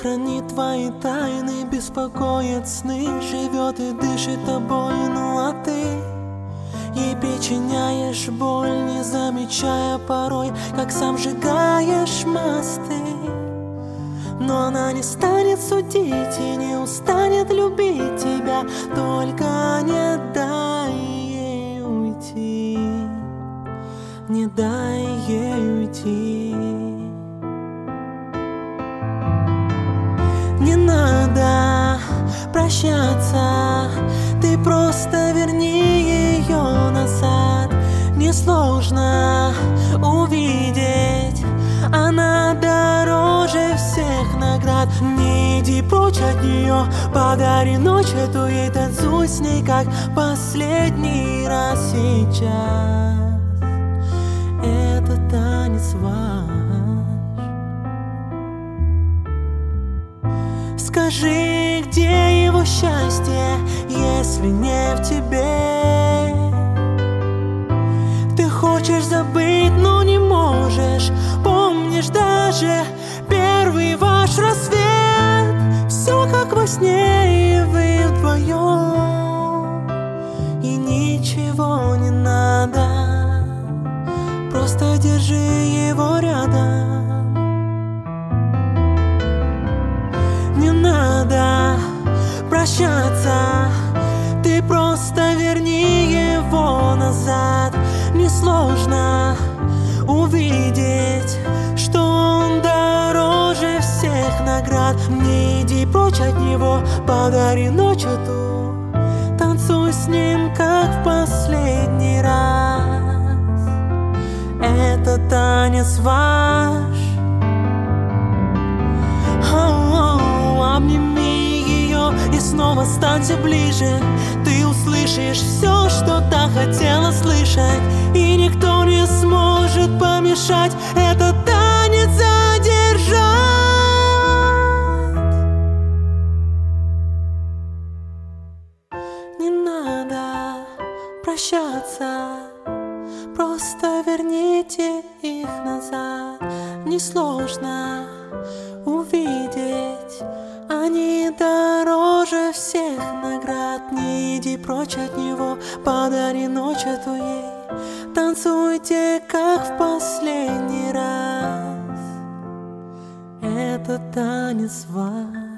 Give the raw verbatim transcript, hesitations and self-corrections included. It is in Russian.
хранит твои тайны, беспокоит сны, живет и дышит тобой, ну а ты ей причиняешь боль, не замечая порой, как сам сжигаешь мосты. Но она не станет судить и не устанет любить тебя, только не дай ей уйти, не дай ей уйти. Не надо прощаться, ты просто верни ее назад. Несложно увидеть, она дороже всех наград. Не иди прочь от нее, подари ночь эту ей, танцуй с ней, как последний раз сейчас. Это танец ваш. Скажи, где его счастье, если не в тебе? Ты хочешь забыть, но не можешь. Помнишь даже первый ваш рассвет? Все как во сне, и вы вдвоем, и ничего не надо, просто держи его рядом. Не надо прощаться, ты просто верни его назад. Несложно увидеть, что он дороже всех наград. Не иди прочь от него, подари ночь эту, танцуй с ним, как в последний раз. Это танец ваш. Обними ее и снова станься ближе. Ты услышишь все, что так хотела слышать, и никто не сможет помешать этот танец задержать. Не надо прощаться, просто верните их назад. Несложно увидеть, они дороже всех наград. Не иди прочь от него, подари ночь эту ей, танцуйте, как в последний раз. Это танец ваш.